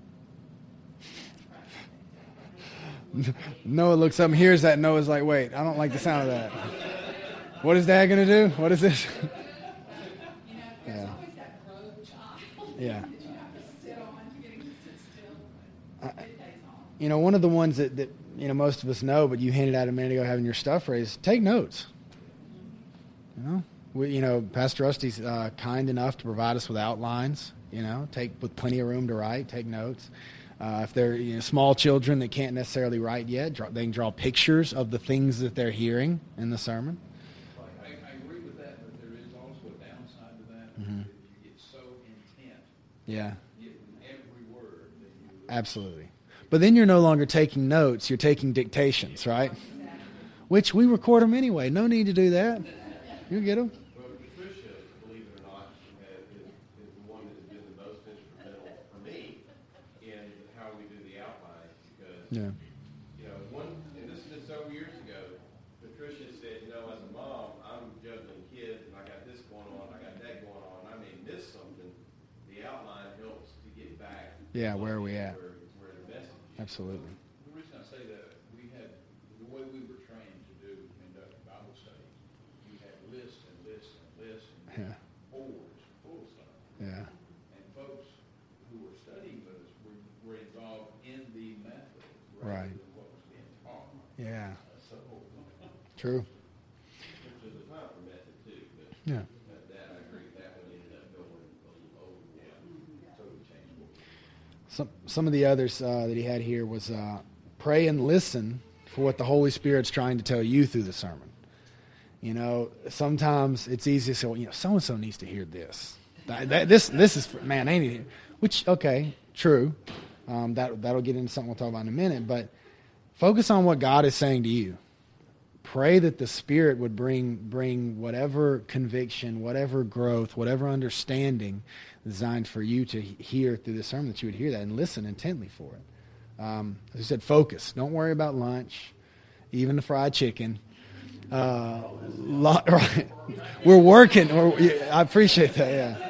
listening. Noah looks up and hears that. Noah's like, "Wait, I don't like the sound of that. What is Dad gonna do? What is this?" You know, there's Yeah. always that rogue child. Yeah. That you have to sit on to get him to sit still. I- But it pays off. You know, one of the ones that, that you know most of us know, but you handed out a minute ago, having your stuff raised. Take notes. know, we, you know, Pastor Rusty's uh, kind enough to provide us with outlines. You know, take with plenty of room to write, take notes. Uh, if they're you know, small children that can't necessarily write yet, draw, they can draw pictures of the things that they're hearing in the sermon. I, I agree with that, but there is also a downside to that. Mm-hmm. If you get so intent, Yeah, getting every word that you absolutely. But then you're no longer taking notes; you're taking dictations, right? Which we record them anyway. No need to do that. You get them. Well, Patricia, believe it or not, has, is, is the one that has been the most instrumental for me in how we do the outlines because, Yeah. you know, one, and this is several years ago, Patricia said, you know, as a mom, I'm juggling kids and I got this going on, I got that going on, I may miss something. The outline helps to get back. Yeah, where are we at? Where, where the message is. Absolutely. The reason I say that, we had, the way we were trained to do conduct Bible studies, you had lists and lists and lists and Yeah. folders full of stuff. Yeah. And folks who were studying with us were, were involved in the method Right. rather than what was being taught. Yeah. So, True. There's a time for method too, but Yeah. that, that I agree, that one ended up going a little overboard. Totally changed what we Some some of the others uh, that he had here was uh, pray and listen for what the Holy Spirit's trying to tell you through the sermon. You know, sometimes it's easy to say, well, you know, so and so needs to hear this. That, that, this this is for, man, they need to hear. Which okay, true. Um, that that'll get into something we'll talk about in a minute. But focus on what God is saying to you. Pray that the Spirit would bring bring whatever conviction, whatever growth, whatever understanding designed for you to hear through the sermon, that you would hear that and listen intently for it. Um, as I said, focus. Don't worry about lunch, even the fried chicken. Uh, lot, right. We're working. We're, yeah, I appreciate that,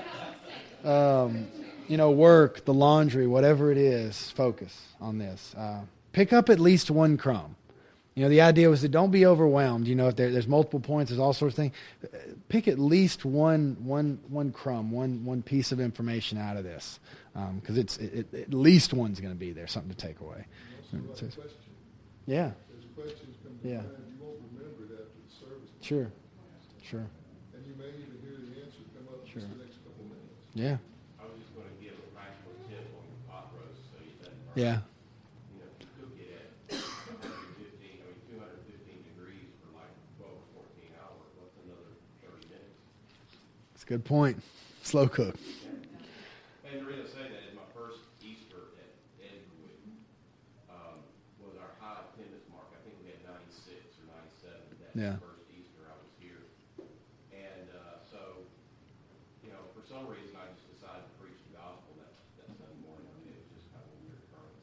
yeah. Um, you know, work, the laundry, whatever it is, focus on this. Uh, pick up at least one crumb. You know, the idea was that don't be overwhelmed. You know, if there, there's multiple points, there's all sorts of things. Pick at least one, one, one crumb, one, one piece of information out of this, because um, it's it, it, at least one's going to be there, something to take away. Also, like a question. Yeah, As questions come to Yeah. mind, you won't remember it after the service. sure, sure, And you may even hear the answer come up Sure. just the next couple minutes. yeah, I was just going to give a practical tip on your pot roast so you doesn't burn. yeah, You know, if you cook it at one hundred fifteen, I mean, two hundred fifteen degrees for like twelve or fourteen hours, what's another thirty minutes? it's a good point. Slow cook. And the reason I say that is my first Easter at Edgewood um, was our high attendance mark. I think we had ninety-six or ninety-seven that Yeah. first Easter I was here. And uh, so, you know, for some reason I just decided to preach the gospel that, that Sunday morning. I mean, it was just kind of a weird occurrence.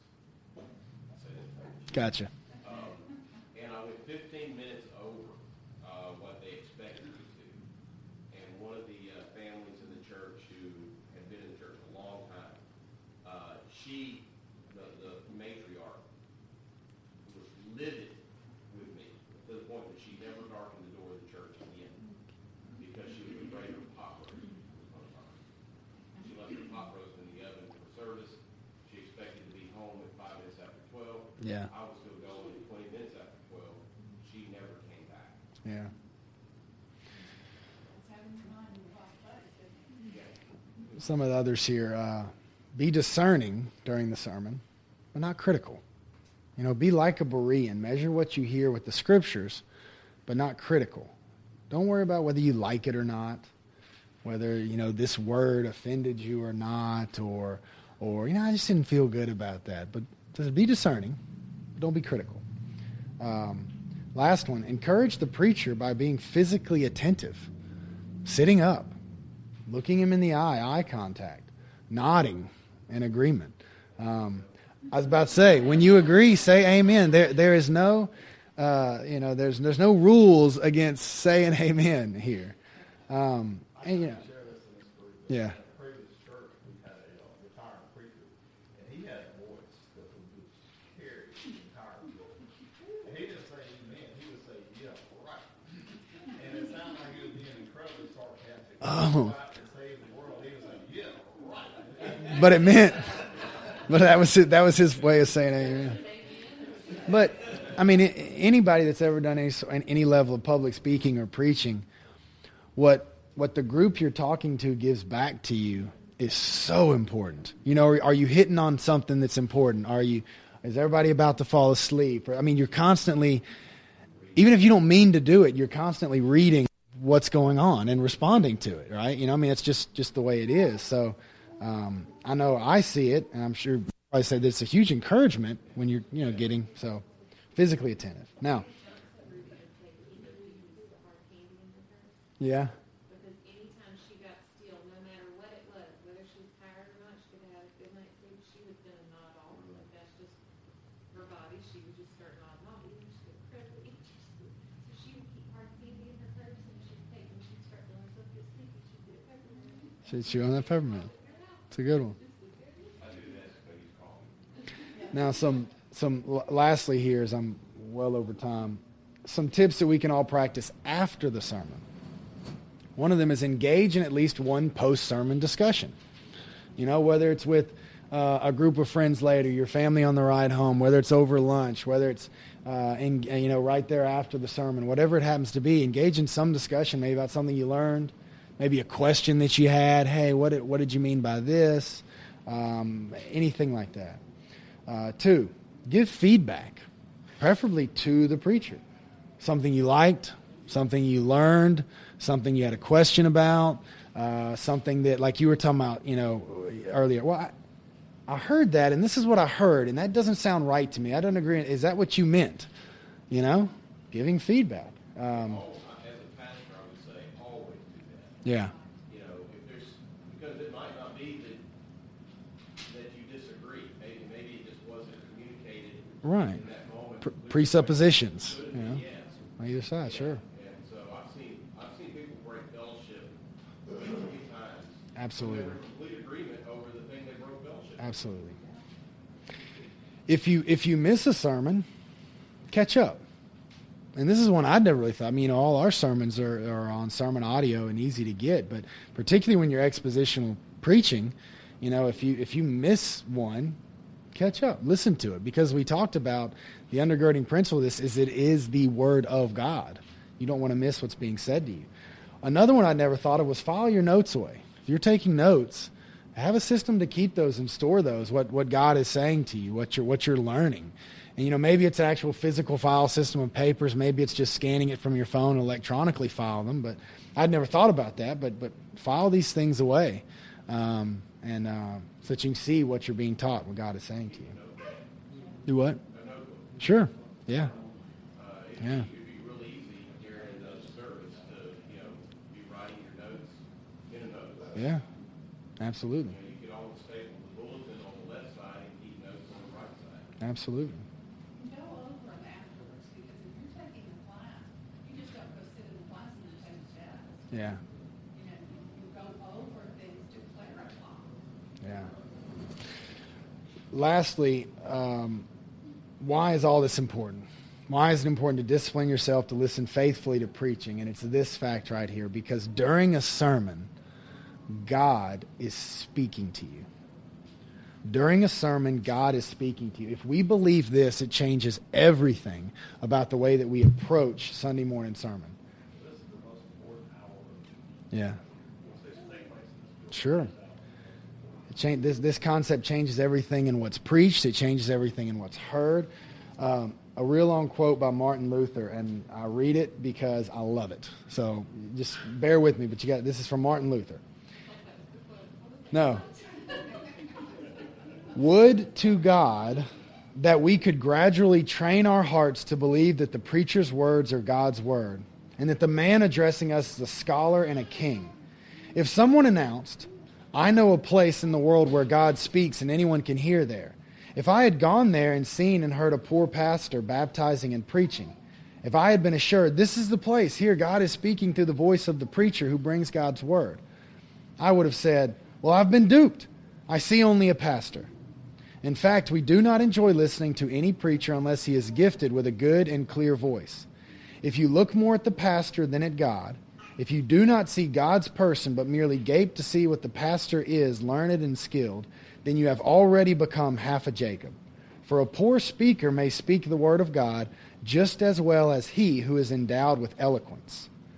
I say that. Gotcha. Um, and I went fifteen minutes over uh, what they expected me to. And one of the uh, families in the church who had been in the church a long time, uh, she, the, the matriarch, was livid with me to the point that she never darkened the door of the church again because she was afraid her pot roast was going to burn. She left her pot roast in the oven for service. She expected to be home at five minutes after twelve. Yeah. I was going to go in twenty minutes after twelve. She never came back. Yeah. It's having your mind in the right place, isn't it? Some of the others here, uh, be discerning during the sermon, but not critical. You know, be like a Berean. Measure what you hear with the scriptures, but not critical. Don't worry about whether you like it or not, whether, you know, this word offended you or not, or, or you know, I just didn't feel good about that. But just be discerning. Don't be critical. Um, last one, encourage the preacher by being physically attentive, sitting up, looking him in the eye, eye contact, nodding in agreement. Um, I was about to say, when you agree, say amen. There, there is no, uh, you know, there's there's no rules against saying amen here. Um, and you know, Share this in this group. yeah, At a previous church, we had a uh, retired preacher, and he had a voice that would just carry the entire building. And he didn't say amen, he would say, yeah, right. And it sounded like he was being incredibly sarcastic. Oh. God to save the world, he was like, yeah, right. but it meant, but that was his, that was his way of saying amen. But I mean, anybody that's ever done any any level of public speaking or preaching what what the group you're talking to gives back to you is so important. You know, are, are you hitting on something that's important? Are you, is everybody about to fall asleep? Or, I mean, you're constantly, even if you don't mean to do it, you're constantly reading what's going on and responding to it, right? You know, I mean, it's just, just the way it is. So um, I know I see it, and I'm sure I say that it's a huge encouragement when you're, you know, getting so physically attentive. Now, yeah. Because anytime she got still, no matter what it was, whether she was tired or not, she could have had a good night's sleep, she was going to nod off. Like that's just her body. She would just start nodding off. Even if she was incredibly interested. So she would keep hard candy in her purse, and she'd take and she'd start letting herself get sleepy. She'd get a peppermint. She'd chew on that peppermint. It's a good one. Now, some some lastly here, as I'm well over time, some tips that we can all practice after the sermon. One of them is engage in at least one post-sermon discussion. You know, whether it's with uh, a group of friends later, your family on the ride home, whether it's over lunch, whether it's uh, in, you know, right there after the sermon, whatever it happens to be, engage in some discussion, maybe about something you learned, maybe a question that you had. Hey, what did, what did you mean by this? Um, anything like that. Uh, two, give feedback, preferably to the preacher. Something you liked, something you learned, something you had a question about, uh, something that, like you were talking about, you know, earlier. Well, I, I heard that, and this is what I heard, and that doesn't sound right to me. I don't agree. Is that what you meant? You know, giving feedback. Um, Oh, as a pastor, I would say always do that. yeah, You know, if there's, because it might not be that, that you disagree. Maybe, maybe it just wasn't communicated right. in that moment. Pre- presuppositions. Could You know, be, yes. on either side, sure. And so I've seen, I've seen people break fellowship many, many times. Absolutely. They were in complete agreement over the thing they broke fellowship. Absolutely. If you if you miss a sermon, catch up. And this is one I'd never really thought. I mean, you know, all our sermons are, are on sermon audio and easy to get, but particularly when you're expositional preaching, you know, if you if you miss one, catch up, listen to it, because we talked about the undergirding principle of this is it is the Word of God. You don't want to miss what's being said to you. Another one I never thought of was file your notes away. If you're taking notes, have a system to keep those and store those, what, what God is saying to you, what you're, what you're learning. And, you know, maybe it's an actual physical file system of papers. Maybe it's just scanning it from your phone and electronically file them. But I'd never thought about that. But but file these things away, um, and uh, so that you can see what you're being taught, what God is saying to you. Do what? Sure. Yeah. Yeah. It'd be real easy during the service to, you know, be writing your notes in a notebook. Yeah. Absolutely. You know, you could always staple the bulletin on the left side and keep notes on the right side. Absolutely. Go over them afterwards, because if you're taking a class, you just don't go sit in the class and then take a test. Yeah. You know, you, you go over things to clarify. Yeah. Lastly, um, why is all this important? Why is it important to discipline yourself to listen faithfully to preaching? And it's this fact right here, because during a sermon, God is speaking to you. During a sermon, God is speaking to you. If we believe this, it changes everything about the way that we approach Sunday morning sermon. This is the most important hour. Yeah. Once they stay places. Sure. It change, this, this concept changes everything in what's preached. It changes everything in what's heard. Um, a real long quote by Martin Luther, and I read it because I love it. So just bear with me, but you got this is from Martin Luther. No. Would to God that we could gradually train our hearts to believe that the preacher's words are God's word, and that the man addressing us is a scholar and a king. If someone announced, "I know a place in the world where God speaks and anyone can hear there," if I had gone there and seen and heard a poor pastor baptizing and preaching, if I had been assured, "This is the place, here God is speaking through the voice of the preacher who brings God's word," I would have said, "Well, I've been duped. I see only a pastor." In fact, we do not enjoy listening to any preacher unless he is gifted with a good and clear voice. If you look more at the pastor than at God, if you do not see God's person but merely gape to see what the pastor is, learned and skilled, then you have already become half a Jacob. For a poor speaker may speak the word of God just as well as he who is endowed with eloquence.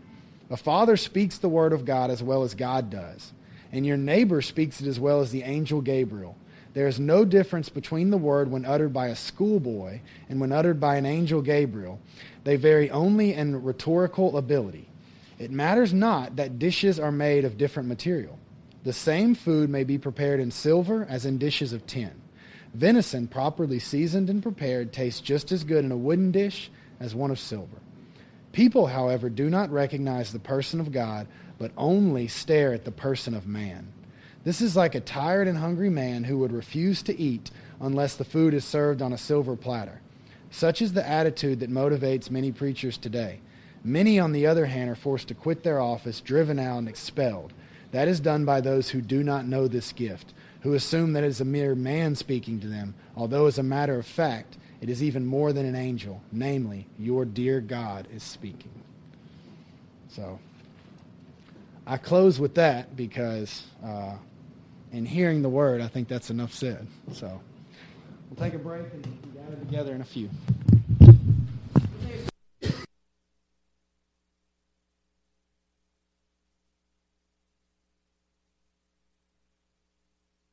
A father speaks the word of God as well as God does, and your neighbor speaks it as well as the angel Gabriel. There is no difference between the word when uttered by a schoolboy and when uttered by an angel Gabriel. They vary only in rhetorical ability. It matters not that dishes are made of different material. The same food may be prepared in silver as in dishes of tin. Venison, properly seasoned and prepared, tastes just as good in a wooden dish as one of silver. People, however, do not recognize the person of God, but only stare at the person of man. This is like a tired and hungry man who would refuse to eat unless the food is served on a silver platter. Such is the attitude that motivates many preachers today. Many, on the other hand, are forced to quit their office, driven out, and expelled. That is done by those who do not know this gift, who assume that it is a mere man speaking to them, although as a matter of fact, it is even more than an angel, namely, your dear God is speaking. So, I close with that because uh, in hearing the word, I think that's enough said. So, we'll take a break and gather together in a few.